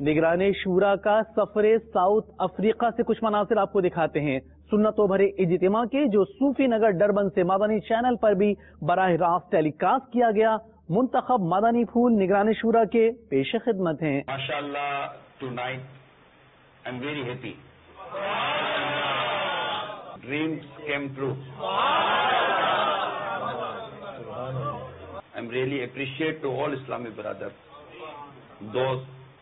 نگران شورا کا سفر ساؤتھ افریقہ سے کچھ مناظر آپ کو دکھاتے ہیں۔ سنتوں بھرے اجتماع کے جو صوفی نگر ڈربن سے مدنی چینل پر بھی براہ راست ٹیلی کاسٹ کیا گیا۔ منتخب مدنی پھول نگران شورا کے پیش خدمت ہیں۔ ماشاءاللہ tonight I am very happy. Dreams came true. I'm really appreciate to all Islamic brothers, those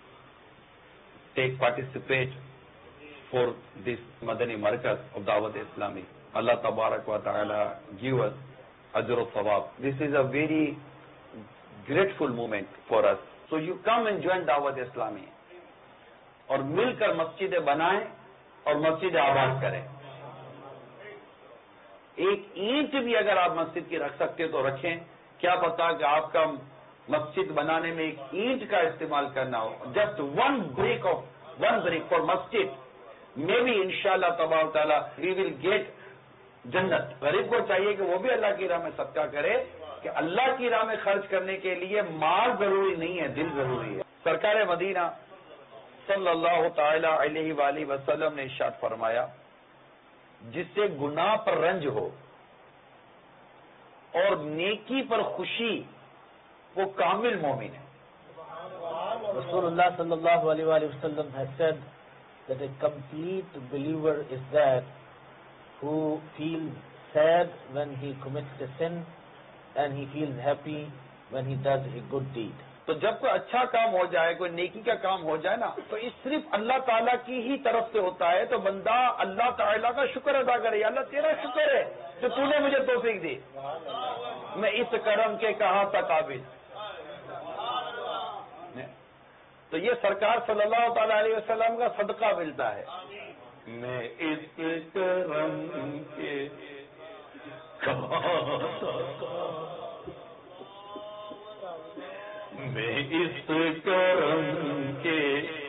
participate for this Madani Markaz of Dawat Islami. Allah Tabarak wa Ta'ala give us ajr wa thawab. This is a very grateful moment for us. So you come and join Dawat Islami اور مل کر مسجدیں بنائیں اور مسجد آباد کریں. ایک اینٹ بھی اگر آپ مسجد کی رکھ سکتے تو رکھیں. کیا پتا کہ آپ کا مسجد بنانے میں ایک اینٹ کا استعمال کرنا ہو. جسٹ ون بریک فار مسجد میں بھی انشاءاللہ تبارک تعالیٰ وی ول گیٹ جنت. غریب کو چاہیے کہ وہ بھی اللہ کی راہ میں صدقہ کرے کہ اللہ کی راہ میں خرچ کرنے کے لیے مال ضروری نہیں ہے، دل ضروری ہے. سرکار مدینہ صلی اللہ تعالی علیہ وآلہ وسلم نے ارشاد فرمایا جس سے گناہ پر رنج ہو اور نیکی پر خوشی وہ کامل مومن ہے. رسول اللہ صلی اللہ علیہ وآلہ وسلم has said that a complete believer is that who feels sad when he commits a sin and he feels happy when he does a good deed. تو جب کوئی اچھا کام ہو جائے، کوئی نیکی کا کام ہو جائے نا، تو اس صرف اللہ تعالیٰ کی ہی طرف سے ہوتا ہے. تو بندہ اللہ تعالیٰ کا شکر ادا کرے. یا اللہ تیرا شکر ہے جو تو نے مجھے توفیق دی، میں اس کرم کے کہاں تھا قابل. تو یہ سرکار صلی اللہ تعالی علیہ وسلم کا صدقہ ملتا ہے. میں اس کرم کے میں اس کرم کے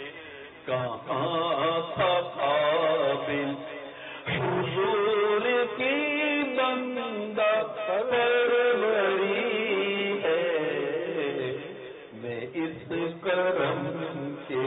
کہاں تھا قابل، حضور کی بندہ پروری ہے. میں اس کرم کے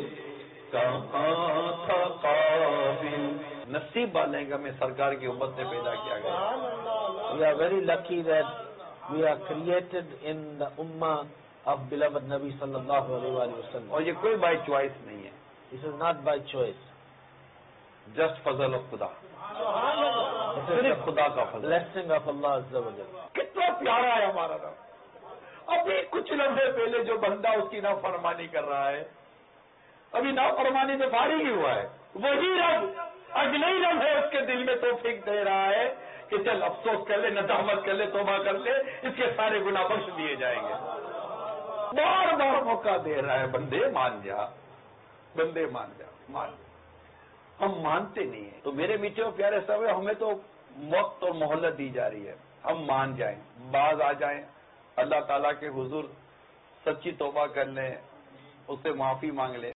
کہاں تھا قابل. نصیب والے کا میں سرکار کی امت میں پیدا کیا گیا. We are very lucky that we are created in the ummah of beloved Nabi sallallahu alaihi wasallam. اور یہ کوئی بائی چوائس نہیں ہے. This is not by choice. Just فضل آف خدا. صرف خدا کا فضل. Blessing of Allah azza wa jalla. کتنا پیارا ہے ہمارا رب. ابھی کچھ لمحے پہلے جو بندہ اس کی نافرمانی کر رہا ہے، ابھی نافرمانی میں فارغ ہی ہوا ہے، وہی رب اگلے ہی لمحے اس کے دل میں توفیق دے رہا ہے کہ چل افسوس کر لے، ندامت کر لے، توبہ کر لے، اس کے سارے گناہ بخش دیے جائیں گے. بار بار موقع دے رہا ہے. بندے مان جا، بندے مان جا، مان جا. ہم مانتے نہیں ہیں. تو میرے میٹھے اور پیارے صاحب، ہمیں تو وقت اور مہلت دی جا رہی ہے. ہم مان جائیں، باز آ جائیں، اللہ تعالیٰ کے حضور سچی توبہ کر لیں، اس سے معافی مانگ لیں.